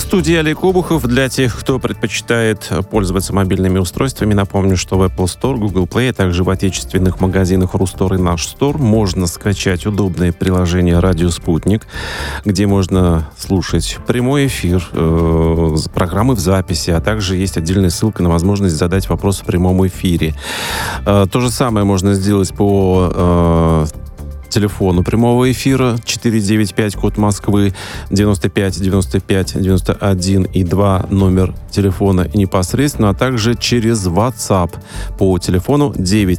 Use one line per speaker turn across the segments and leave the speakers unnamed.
студии Олег Обухов. Для тех, кто предпочитает пользоваться мобильными устройствами, напомню, что в Apple Store, Google Play, а также в отечественных магазинах Рустор и Наш Стор можно скачать удобное приложение «Радио Спутник», где можно слушать прямой эфир, программы в записи, а также есть отдельная ссылка на возможность задать вопрос в прямом эфире. То же самое можно сделать по телефону прямого эфира 495, код Москвы, 95 95 91 и 2 номер телефона непосредственно, а также через WhatsApp по телефону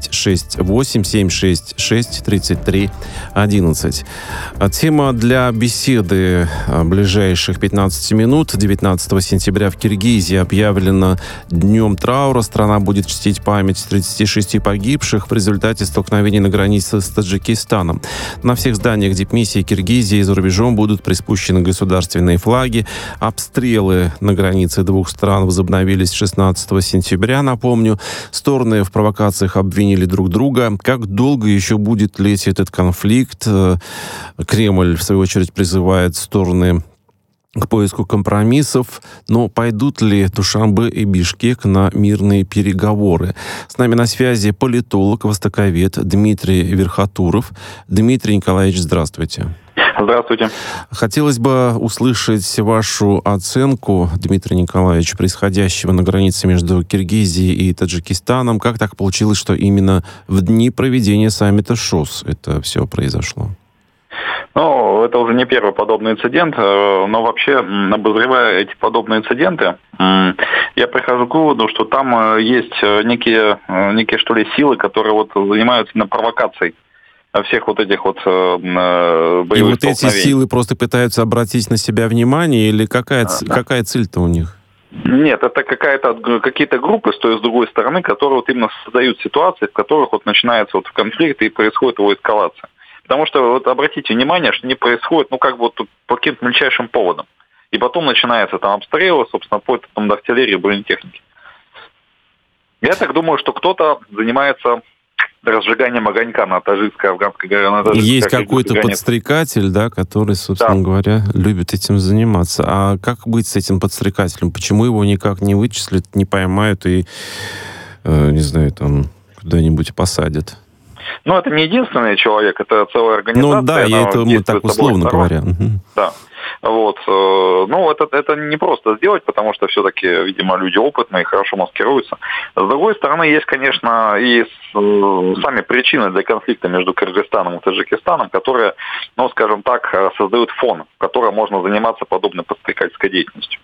968 766 33 11. Тема для беседы ближайших 15 минут. 19 сентября в Киргизии объявлена днем траура. Страна будет чтить память 36 погибших в результате столкновений на границе с Таджикистаном. На всех зданиях дипмиссии Киргизии за рубежом будут приспущены государственные флаги. Обстрелы на границе двух стран возобновились 16 сентября, напомню. Стороны в провокациях обвинили друг друга. Как долго еще будет длиться этот конфликт? Кремль, в свою очередь, призывает стороны к поиску компромиссов, но пойдут ли Душанбе и Бишкек на мирные переговоры? С нами на связи политолог, востоковед Дмитрий Верхотуров. Дмитрий Николаевич, здравствуйте.
Здравствуйте.
Хотелось бы услышать вашу оценку, Дмитрий Николаевич, происходящего на границе между Киргизией и Таджикистаном. Как так получилось, что именно в дни проведения саммита ШОС это все произошло?
Ну, это уже не первый подобный инцидент, но вообще, обозревая эти подобные инциденты, я прихожу к выводу, что там есть некие что ли, силы, которые вот занимаются на провокацией всех вот этих вот боевых
и вот
столкновений.
Эти силы просто пытаются обратить на себя внимание, или какая цель-то у них?
Нет, это какие-то группы с той и с другой стороны, которые вот именно создают ситуации, в которых вот начинается вот конфликт и происходит его эскалация. Потому что, вот обратите внимание, что не происходит, ну, как бы вот по каким-то мельчайшим поводам. И потом начинается там обстрелы, собственно, вплоть до артиллерии и бронетехники. Я так думаю, что кто-то занимается разжиганием огонька на таджикско-афганской границе.
Есть какой-то подстрекатель, да, который, собственно говоря, любит этим заниматься. А как быть с этим подстрекателем? Почему его никак не вычислят, не поймают и, не знаю, там, куда-нибудь посадят?
Ну, это не единственный человек, это целая организация.
Ну да, мы так условно говоря.
Да. Вот. Ну, это не просто сделать, потому что все-таки, видимо, люди опытные, хорошо маскируются. С другой стороны, есть, конечно, и сами причины для конфликта между Кыргызстаном и Таджикистаном, которые, ну, скажем так, создают фон, в котором можно заниматься подобной подстрекательской деятельностью.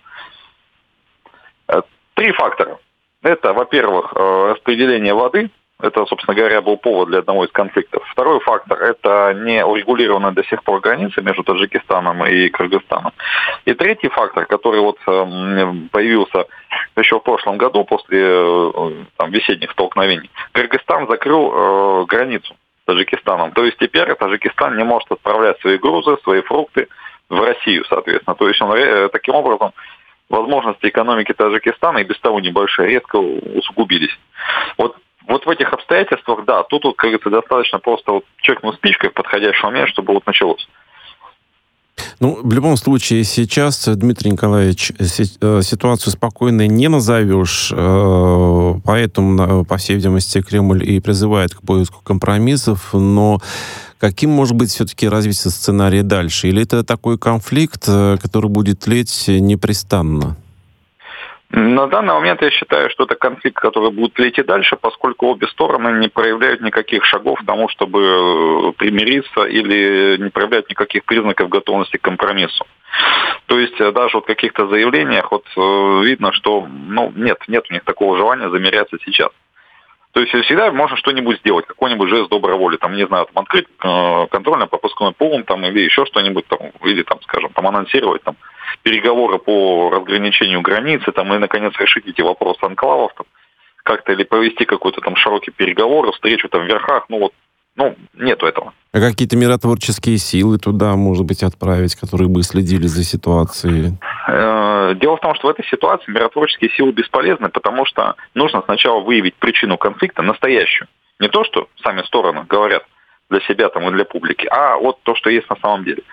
3 фактора. Это, во-первых, распределение воды. Это, собственно говоря, был повод для одного из конфликтов. Второй фактор – это не урегулированная до сих пор граница между Таджикистаном и Кыргызстаном. И третий фактор, который вот появился еще в прошлом году после весенних столкновений. Кыргызстан закрыл границу с Таджикистаном. То есть теперь Таджикистан не может отправлять свои грузы, свои фрукты в Россию, соответственно. То есть он таким образом возможности экономики Таджикистана и без того небольшие резко усугубились. Вот в этих обстоятельствах, да, тут, как говорится, достаточно просто вот чекнуть спичкой в подходящий момент, чтобы вот началось.
Ну, в любом случае, сейчас, Дмитрий Николаевич, ситуацию спокойной не назовешь, поэтому, по всей видимости, Кремль и призывает к поиску компромиссов, но каким может быть все-таки развитие сценария дальше? Или это такой конфликт, который будет тлеть непрестанно?
На данный момент я считаю, что это конфликт, который будет тлеть и дальше, поскольку обе стороны не проявляют никаких шагов к тому, чтобы примириться, или не проявляют никаких признаков готовности к компромиссу. То есть даже вот в каких-то заявлениях вот видно, что нет у них такого желания замиряться сейчас. То есть всегда можно что-нибудь сделать, какой-нибудь жест доброй воли, там, не знаю, открыть контрольно-пропускной пункт, там, или еще что-нибудь, там, или, там, скажем, там, анонсировать там, переговоры по разграничению границы, там, и, наконец, решить эти вопросы анклавов, там, как-то, или провести какой-то там широкий переговор, встречу там в верхах, нету этого.
А какие-то миротворческие силы туда, может быть, отправить, которые бы следили за ситуацией?
Дело в том, что в этой ситуации миротворческие силы бесполезны, потому что нужно сначала выявить причину конфликта настоящую. Не то, что сами стороны говорят для себя там, и для публики, а вот то, что есть на самом деле.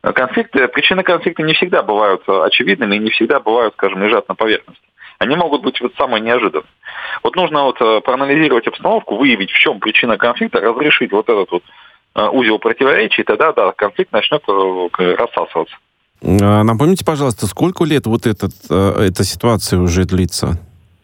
Причины конфликта не всегда бывают очевидными и не всегда бывают, скажем, лежат на поверхности. Они могут быть вот самые неожиданные. Вот нужно вот проанализировать обстановку, выявить, в чем причина конфликта, разрешить вот этот вот узел противоречий, и тогда, да, конфликт начнет рассасываться.
Напомните, пожалуйста, сколько лет вот эта ситуация уже длится?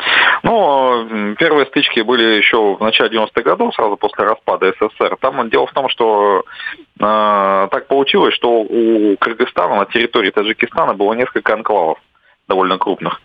Ну, первые стычки были еще в начале 90-х годов, сразу после распада СССР. Там дело в том, что так получилось, что у Кыргызстана на территории Таджикистана было несколько анклавов довольно крупных.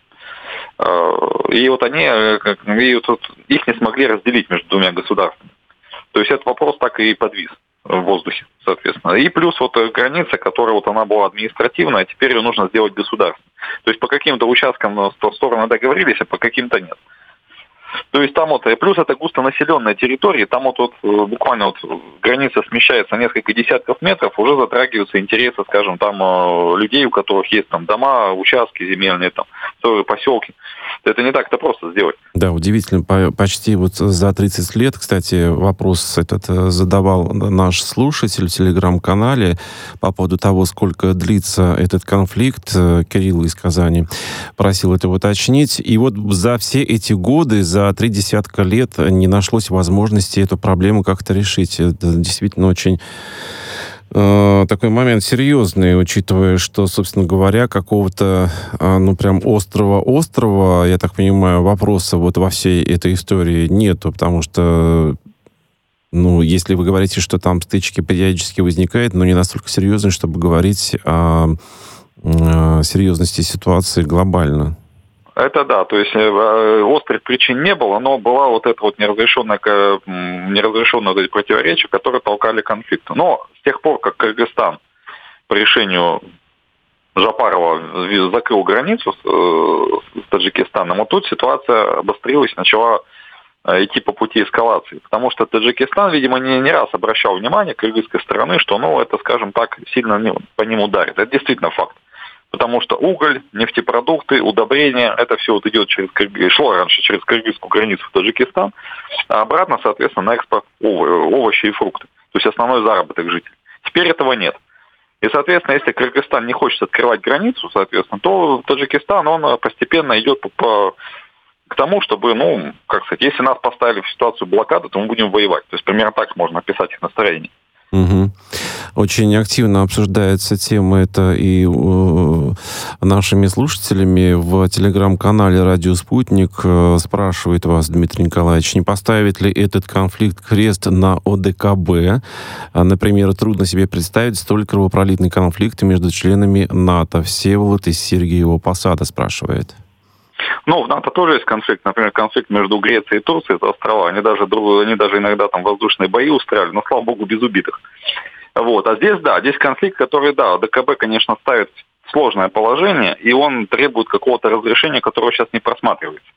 И вот их не смогли разделить между двумя государствами. То есть этот вопрос так и подвис в воздухе, соответственно. И плюс вот граница, которая вот она была административная, теперь ее нужно сделать государственной. То есть по каким-то участкам стороны договорились, а по каким-то нет. То есть там вот, плюс это густонаселенная территория, там вот буквально вот граница смещается на несколько десятков метров, уже затрагиваются интересы, скажем, там людей, у которых есть там дома, участки земельные, там, поселки. Это не так-то просто сделать.
Да, удивительно. Почти вот за 30 лет, кстати, вопрос этот задавал наш слушатель в Телеграм-канале по поводу того, сколько длится этот конфликт. Кирилл из Казани просил это уточнить. И вот за все эти годы, за 30 лет не нашлось возможности эту проблему как-то решить. Это действительно очень такой момент серьезный, учитывая, что, собственно говоря, какого-то, прям острого, я так понимаю, вопроса вот во всей этой истории нету, потому что, если вы говорите, что там стычки периодически возникают, но не настолько серьезные, чтобы говорить о серьезности ситуации глобально.
Это да, то есть острых причин не было, но была вот эта вот неразрешенное вот эти противоречия, которые толкали конфликт. Но с тех пор, как Кыргызстан по решению Жапарова закрыл границу с Таджикистаном, вот тут ситуация обострилась, начала идти по пути эскалации. Потому что Таджикистан, видимо, не раз обращал внимание кыргызской стороны, что, это, скажем так, сильно по ним ударит. Это действительно факт. Потому что уголь, нефтепродукты, удобрения, это все вот идет шло раньше через кыргызскую границу в Таджикистан, а обратно, соответственно, на экспорт овощи и фрукты. То есть основной заработок жителей. Теперь этого нет. И, соответственно, если Кыргызстан не хочет открывать границу, соответственно, то Таджикистан, он постепенно идет к тому, чтобы, если нас поставили в ситуацию блокады, то мы будем воевать. То есть примерно так можно описать их настроение.
Угу. Очень активно обсуждается тема эта и нашими слушателями в телеграм-канале «Радио Спутник». Спрашивает вас Дмитрий Николаевич, не поставит ли этот конфликт крест на ОДКБ? Например, трудно себе представить столь кровопролитный конфликт между членами НАТО. Всеволод из Сергиева Посада спрашивает.
В НАТО тоже есть конфликт. Например, конфликт между Грецией и Турцией, это острова. Они даже иногда там воздушные бои устраивали, но, слава богу, без убитых. Вот. А здесь конфликт, который, ДКБ, конечно, ставит в сложное положение, и он требует какого-то разрешения, которого сейчас не просматривается.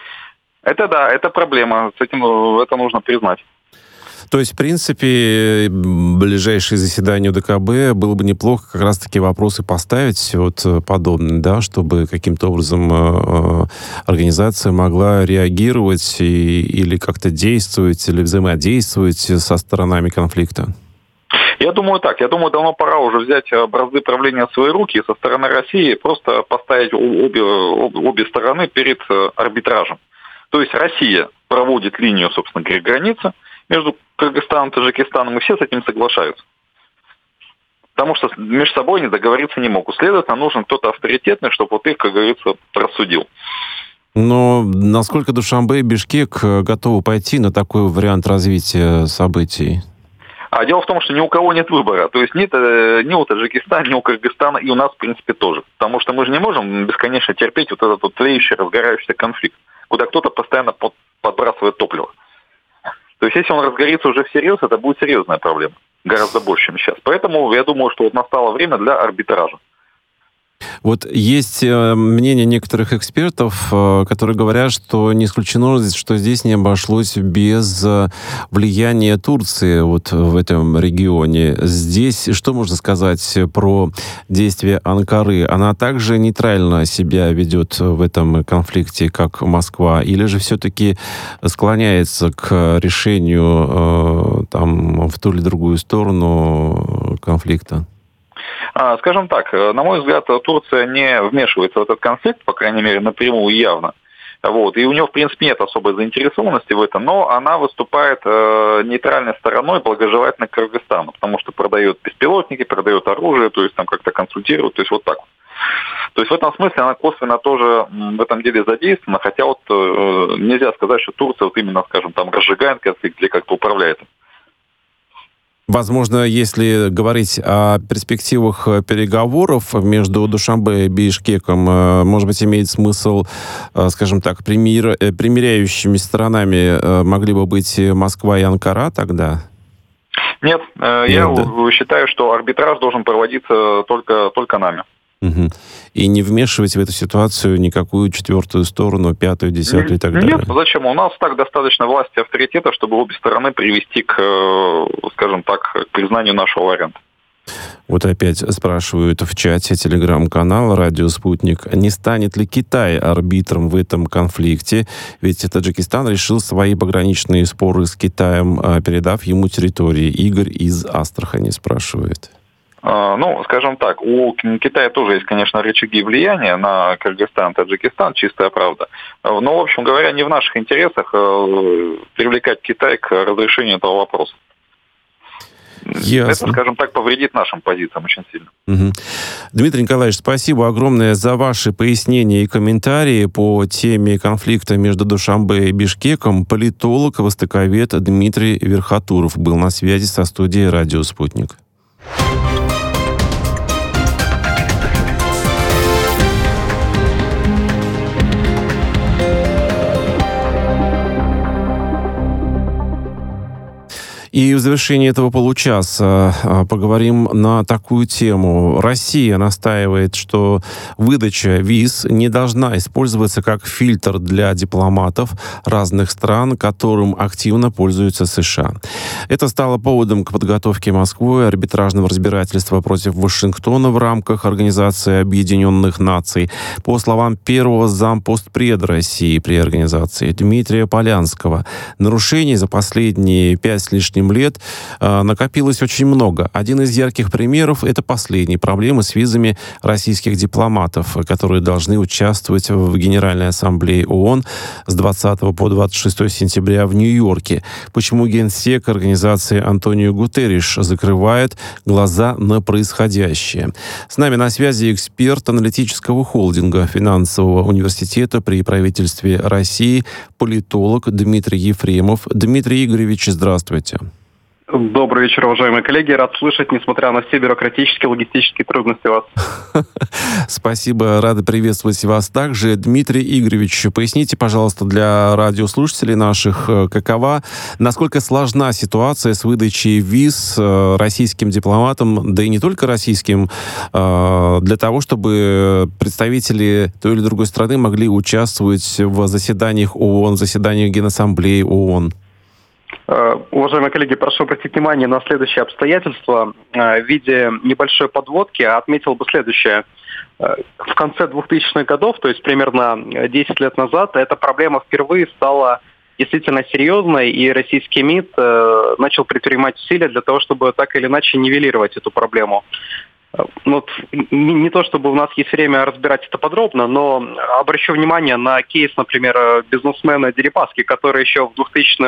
Это проблема. С этим это нужно признать.
То есть, в принципе, ближайшее заседание ДКБ было бы неплохо как раз-таки вопросы поставить вот подобные, да, чтобы каким-то образом организация могла реагировать или как-то действовать, или взаимодействовать со сторонами конфликта.
Я думаю так. Я думаю, давно пора уже взять бразды правления в свои руки и со стороны России просто поставить обе стороны перед арбитражем. То есть Россия проводит линию, собственно говоря, границы между Кыргызстаном и Таджикистаном, и все с этим соглашаются. Потому что между собой они договориться не могут. Следовательно, нужен кто-то авторитетный, чтобы вот их, как говорится, рассудил.
Но насколько Душанбе и Бишкек готовы пойти на такой вариант развития событий?
А дело в том, что ни у кого нет выбора. То есть ни у Таджикистана, ни у Кыргызстана, и у нас, в принципе, тоже. Потому что мы же не можем бесконечно терпеть вот этот вот тлеющий, разгорающийся конфликт, куда кто-то постоянно подбрасывает топливо. То есть, если он разгорится уже всерьез, это будет серьезная проблема. Гораздо больше, чем сейчас. Поэтому я думаю, что вот настало время для арбитража.
Вот есть мнение некоторых экспертов, которые говорят, что не исключено, что здесь не обошлось без влияния Турции вот в этом регионе. Здесь что можно сказать про действия Анкары? Она также нейтрально себя ведет в этом конфликте, как Москва, или же все-таки склоняется к решению в ту или другую сторону конфликта?
Скажем так, на мой взгляд, Турция не вмешивается в этот конфликт, по крайней мере, напрямую и явно. Вот. И у нее, в принципе, нет особой заинтересованности в этом, но она выступает нейтральной стороной, благожелательно к Кыргызстану, потому что продает беспилотники, продает оружие, то есть там как-то консультирует, то есть вот так вот. То есть в этом смысле она косвенно тоже в этом деле задействована, хотя вот нельзя сказать, что Турция вот именно, скажем, там разжигает конфликт или как-то управляет.
Возможно, если говорить о перспективах переговоров между Душанбе и Бишкеком, может быть, имеет смысл, скажем так, примиряющими сторонами могли бы быть Москва и Анкара тогда?
Нет, я считаю, что арбитраж должен проводиться только нами.
Угу. И не вмешивать в эту ситуацию никакую четвертую сторону, пятую, десятую и так далее?
Нет, зачем? У нас так достаточно власти и авторитета, чтобы обе стороны привести к, скажем так, к признанию нашего варианта.
Вот опять спрашивают в чате телеграм-канала «Радио Спутник», не станет ли Китай арбитром в этом конфликте? Ведь Таджикистан решил свои пограничные споры с Китаем, передав ему территории. Игорь из Астрахани спрашивает.
Ну, скажем так, у Китая тоже есть, конечно, рычаги влияния на Кыргызстан, Таджикистан, чистая правда. Но, в общем говоря, не в наших интересах привлекать Китай к разрешению этого вопроса.
Ясно.
Это, скажем так, повредит нашим позициям очень сильно.
Угу. Дмитрий Николаевич, спасибо огромное за ваши пояснения и комментарии по теме конфликта между Душанбе и Бишкеком. Политолог, востоковед Дмитрий Верхотуров был на связи со студией «Радио Спутник». И в завершении этого получаса поговорим на такую тему. Россия настаивает, что выдача виз не должна использоваться как фильтр для дипломатов разных стран, которым активно пользуются США. Это стало поводом к подготовке Москвой арбитражного разбирательства против Вашингтона в рамках Организации Объединенных Наций. По словам первого зампостпреда России при организации Дмитрия Полянского, нарушений за последние 5 с лишним лет накопилось очень много. Один из ярких примеров — это последние проблемы с визами российских дипломатов, которые должны участвовать в Генеральной Ассамблее ООН с 20 по 26 сентября в Нью-Йорке. Почему генсек организации Антонио Гутерриш закрывает глаза на происходящее? С нами на связи эксперт аналитического холдинга финансового университета при правительстве России, политолог Дмитрий Ефремов. Дмитрий Игоревич, здравствуйте.
Добрый вечер, уважаемые коллеги. Рад слышать, несмотря на все бюрократические, логистические трудности вас.
Спасибо, рады приветствовать вас также. Дмитрий Игоревич, поясните, пожалуйста, для радиослушателей наших, насколько сложна ситуация с выдачей виз российским дипломатам, да и не только российским, для того, чтобы представители той или другой страны могли участвовать в заседаниях ООН, в заседаниях Генассамблеи ООН.
Уважаемые коллеги, прошу обратить внимание на следующее обстоятельство. В виде небольшой подводки отметил бы следующее. В конце 2000-х годов, то есть примерно 10 лет назад, эта проблема впервые стала действительно серьезной, и российский МИД начал предпринимать усилия для того, чтобы так или иначе нивелировать эту проблему. Вот, не то чтобы у нас есть время разбирать это подробно, но обращу внимание на кейс, например, бизнесмена Дерипаски, который еще в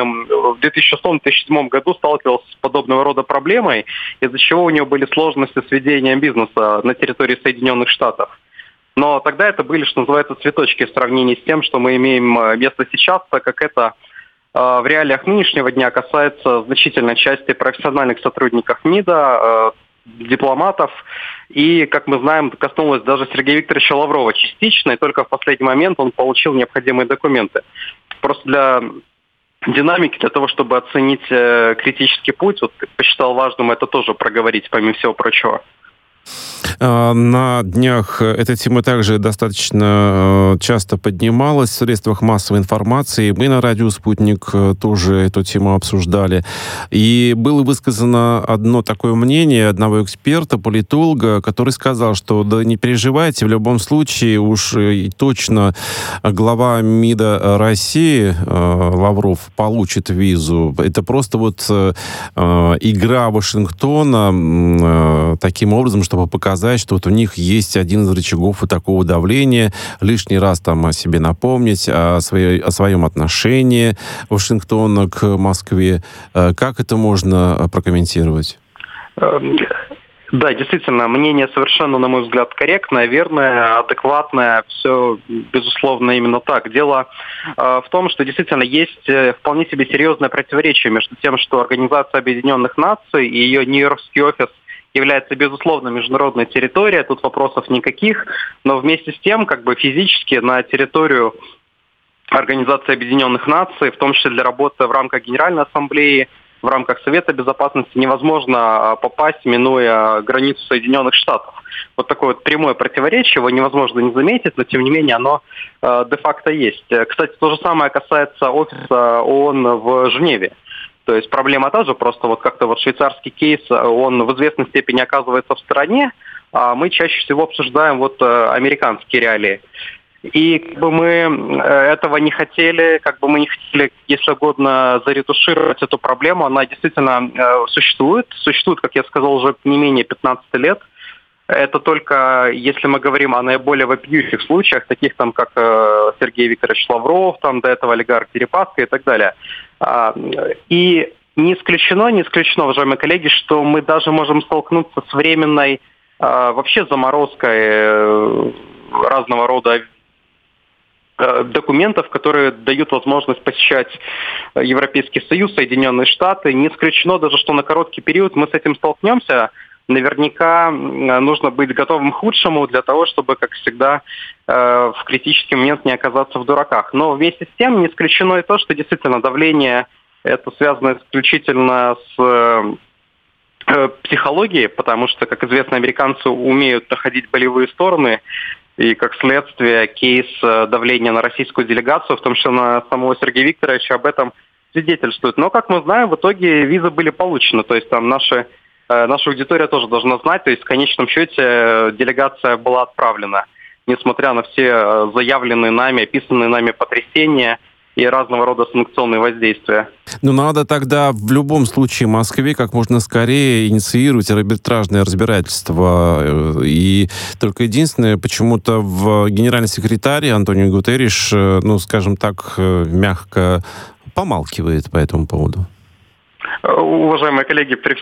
2006-2007 году сталкивался с подобного рода проблемой, из-за чего у него были сложности с ведением бизнеса на территории Соединенных Штатов. Но тогда это были, что называется, цветочки в сравнении с тем, что мы имеем место сейчас, так как это в реалиях нынешнего дня касается значительной части профессиональных сотрудников МИДа, дипломатов, и, как мы знаем, коснулось даже Сергея Викторовича Лаврова частично, и только в последний момент он получил необходимые документы. Просто для динамики, для того, чтобы оценить критический путь, вот, посчитал важным это тоже проговорить, помимо всего прочего.
На днях эта тема также достаточно часто поднималась в средствах массовой информации. Мы на радио «Спутник» тоже эту тему обсуждали. И было высказано одно такое мнение одного эксперта, политолога, который сказал, что да не переживайте, в любом случае уж точно глава МИДа России Лавров получит визу. Это просто вот игра Вашингтона таким образом, чтобы показать, что вот у них есть один из рычагов вот такого давления, лишний раз там о себе напомнить, о своем отношении Вашингтона к Москве. Как это можно прокомментировать?
Да, действительно, мнение совершенно, на мой взгляд, корректное, верное, адекватное. Все, безусловно, именно так. Дело в том, что действительно есть вполне себе серьезное противоречие между тем, что Организация Объединенных Наций и ее Нью-Йоркский офис является, безусловно, международной территорией, тут вопросов никаких, но вместе с тем, как бы физически на территорию Организации Объединенных Наций, в том числе для работы в рамках Генеральной Ассамблеи, в рамках Совета Безопасности невозможно попасть, минуя границу Соединенных Штатов. Вот такое вот прямое противоречие, его невозможно не заметить, но тем не менее оно де-факто есть. Кстати, то же самое касается офиса ООН в Женеве. То есть проблема та же, просто вот как-то вот швейцарский кейс, он в известной степени оказывается в стороне, а мы чаще всего обсуждаем вот американские реалии. И как бы мы этого не хотели, если угодно, заретушировать эту проблему. Она действительно существует, как я сказал, уже не менее 15 лет. Это только если мы говорим о наиболее вопиющих случаях, таких там, как Сергей Викторович Лавров, там до этого олигарх Дерипаска и так далее. И не исключено, уважаемые коллеги, что мы даже можем столкнуться с временной вообще заморозкой разного рода документов, которые дают возможность посещать Европейский Союз, Соединенные Штаты. Не исключено даже, что на короткий период мы с этим столкнемся. Наверняка нужно быть готовым к худшему для того, чтобы, как всегда, в критический момент не оказаться в дураках. Но вместе с тем не исключено и то, что действительно давление это связано исключительно с психологией, потому что, как известно, американцы умеют находить болевые стороны. И, как следствие, кейс давления на российскую делегацию, в том числе на самого Сергея Викторовича, об этом свидетельствует. Но, как мы знаем, в итоге визы были получены. То есть там наша аудитория тоже должна знать. То есть в конечном счете делегация была отправлена. Несмотря на все заявленные нами, описанные нами потрясения и разного рода санкционные воздействия.
Ну, надо тогда в любом случае Москве как можно скорее инициировать арбитражное разбирательство. И только единственное, почему-то в генеральный секретарь Антонио Гутерриш, скажем так, мягко помалкивает по этому поводу.
Уважаемые коллеги, при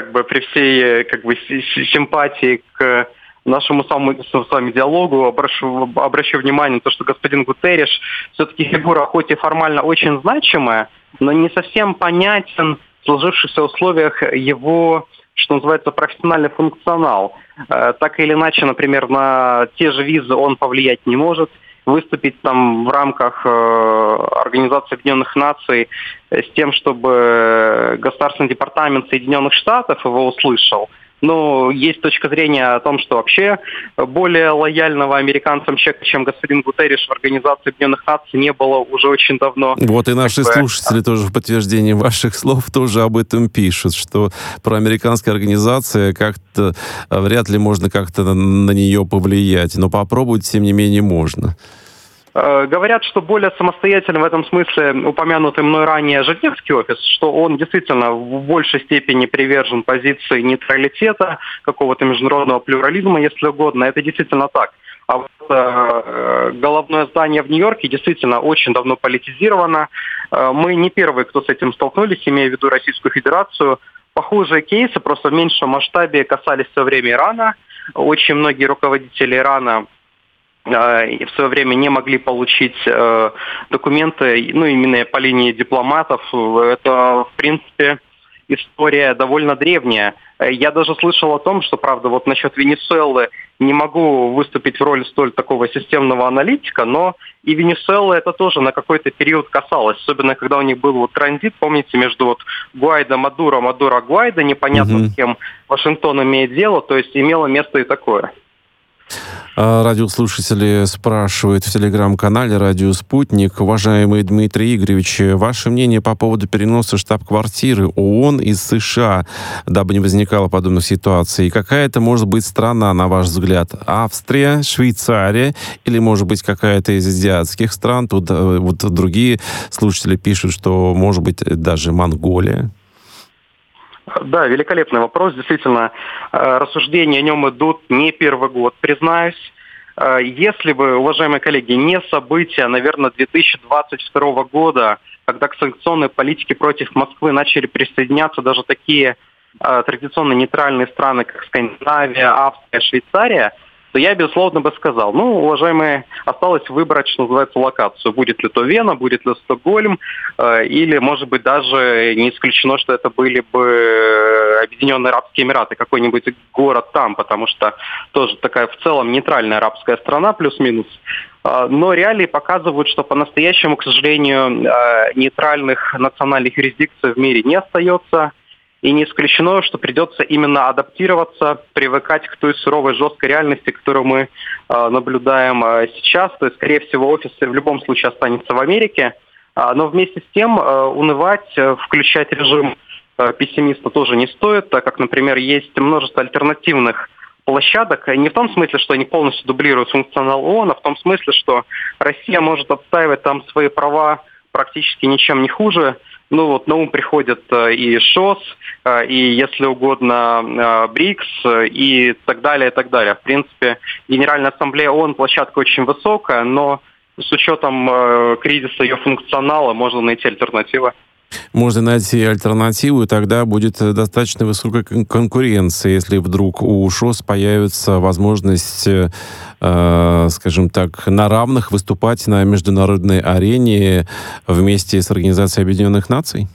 всей симпатии к нашему с вами диалогу обращу внимание на то, что господин Гутерриш все-таки фигура, хоть и формально очень значимая, но не совсем понятен в сложившихся условиях его, что называется, профессиональный функционал. Так или иначе, например, на те же визы он повлиять не может. Выступить там в рамках Организации Объединенных Наций с тем, чтобы Государственный департамент Соединенных Штатов его услышал. Но есть точка зрения о том, что вообще более лояльного американцам человека, чем господин Гутерриш в Организации Объединенных Наций, не было уже очень давно.
Вот и наши слушатели тоже в подтверждении ваших слов тоже об этом пишут, что про американские организации как-то вряд ли можно как-то на нее повлиять, но попробовать, тем не менее, можно.
Говорят, что более самостоятельно в этом смысле упомянутый мной ранее Женевский офис, что он действительно в большей степени привержен позиции нейтралитета, какого-то международного плюрализма, если угодно. Это действительно так. А вот головное здание в Нью-Йорке действительно очень давно политизировано. Мы не первые, кто с этим столкнулись, имея в виду Российскую Федерацию. Похожие кейсы, просто в меньшем масштабе, касались в свое время Ирана. Очень многие руководители Ирана в свое время не могли получить документы, именно по линии дипломатов. Это, в принципе, история довольно древняя. Я даже слышал о том, что, правда, вот насчет Венесуэлы не могу выступить в роли столь такого системного аналитика, но и Венесуэлы это тоже на какой-то период касалось, особенно когда у них был вот транзит, помните, между вот Гуайдо, Мадуро, Мадуро, Гуайдо, непонятно с кем Вашингтон имеет дело, то есть имело место и такое.
Радиослушатели спрашивают в телеграм-канале «Радио Спутник». Уважаемый Дмитрий Игоревич, ваше мнение по поводу переноса штаб-квартиры ООН из США, дабы не возникало подобных ситуаций. Какая это может быть страна, на ваш взгляд? Австрия, Швейцария или, может быть, какая-то из азиатских стран? Тут вот другие слушатели пишут, что, может быть, даже Монголия.
Да, великолепный вопрос. Действительно, рассуждения о нем идут не первый год, признаюсь. Если бы, уважаемые коллеги, не события, наверное, 2022 года, когда к санкционной политике против Москвы начали присоединяться даже такие традиционно нейтральные страны, как Скандинавия, Австрия, Швейцария, то я, безусловно, бы сказал, уважаемые, осталось выбрать, что называется, локацию. Будет ли то Вена, будет ли Стокгольм, или, может быть, даже не исключено, что это были бы Объединенные Арабские Эмираты, какой-нибудь город там, потому что тоже такая в целом нейтральная арабская страна, плюс-минус. Но реалии показывают, что по-настоящему, к сожалению, нейтральных национальных юрисдикций в мире не остается. И не исключено, что придется именно адаптироваться, привыкать к той суровой, жесткой реальности, которую мы наблюдаем сейчас. То есть, скорее всего, офис в любом случае останется в Америке. Но вместе с тем унывать, включать режим пессимиста тоже не стоит, так как, например, есть множество альтернативных площадок. Не в том смысле, что они полностью дублируют функционал ООН, а в том смысле, что Россия может отстаивать там свои права практически ничем не хуже. На ум приходят и ШОС, и, если угодно, БРИКС, и так далее, и так далее. В принципе, Генеральная Ассамблея ООН площадка очень высокая, но с учетом кризиса ее функционала можно найти альтернативы.
Можно найти альтернативу, и тогда будет достаточно высокая конкуренция, если вдруг у ШОС появится возможность, скажем так, на равных выступать на международной арене вместе с Организацией Объединенных Наций?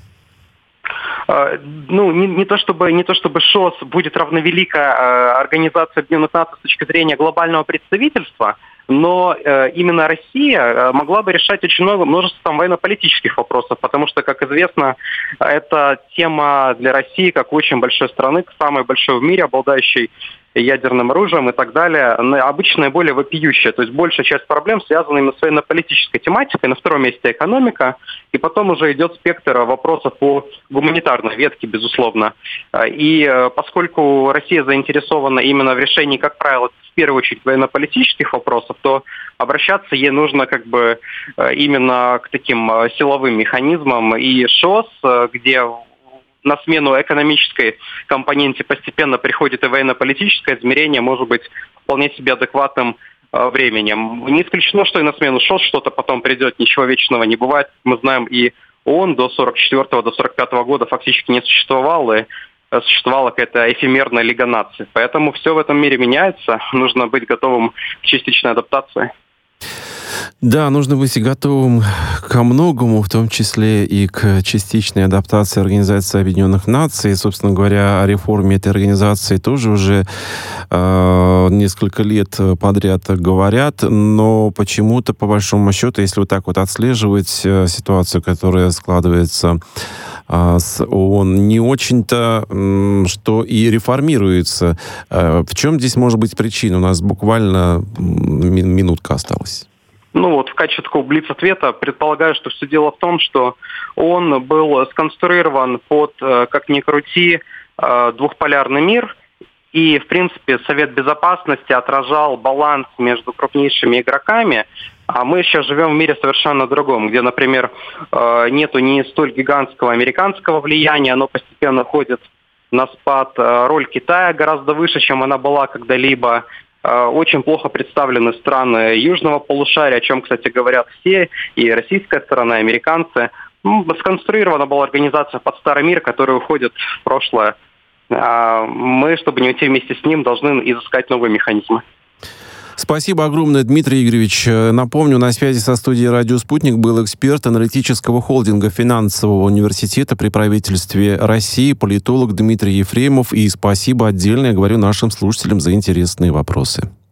Не то чтобы ШОС будет равновелика Организации Объединенных Наций с точки зрения глобального представительства, но именно Россия могла бы решать очень множество военно-политических вопросов, потому что, как известно, эта тема для России, как очень большой страны, самой большой в мире, обладающей ядерным оружием и так далее, обычно наиболее вопиющая. То есть большая часть проблем связана именно с военно-политической тематикой, на втором месте экономика, и потом уже идет спектр вопросов по гуманитарной ветке, безусловно. И поскольку Россия заинтересована именно в решении, как правило, в первую очередь военно-политических вопросов, то обращаться ей нужно именно к таким силовым механизмам. И ШОС, где на смену экономической компоненте постепенно приходит и военно-политическое измерение, может быть вполне себе адекватным временем. Не исключено, что и на смену ШОС что-то потом придет, ничего вечного не бывает. Мы знаем, и ООН до 1944-го, до 1945 года фактически не существовал, и существовала какая-то эфемерная лига наций. Поэтому все в этом мире меняется, нужно быть готовым к частичной адаптации.
Да, нужно быть готовым ко многому, в том числе и к частичной адаптации Организации Объединенных Наций. Собственно говоря, о реформе этой организации тоже уже несколько лет подряд говорят, но почему-то, по большому счету, если вот так вот отслеживать ситуацию, которая складывается с ООН, не очень-то, что и реформируется. В чем здесь может быть причина? У нас буквально минутка осталась.
В качестве такого блиц-ответа предполагаю, что все дело в том, что он был сконструирован под, как ни крути, двухполярный мир. И, в принципе, Совет Безопасности отражал баланс между крупнейшими игроками. А мы сейчас живем в мире совершенно другом, где, например, нету не столь гигантского американского влияния, оно постепенно ходит на спад. Роль Китая гораздо выше, чем она была когда-либо. Очень плохо представлены страны южного полушария, о чем, кстати, говорят все, и российская сторона, и американцы. Сконструирована была организация под старый мир, которая уходит в прошлое. Мы, чтобы не уйти вместе с ним, должны изыскать новые механизмы.
Спасибо огромное, Дмитрий Игоревич. Напомню, на связи со студией «Радио Спутник» был эксперт аналитического холдинга финансового университета при правительстве России, политолог Дмитрий Ефремов. И спасибо отдельно, я говорю, нашим слушателям за интересные вопросы.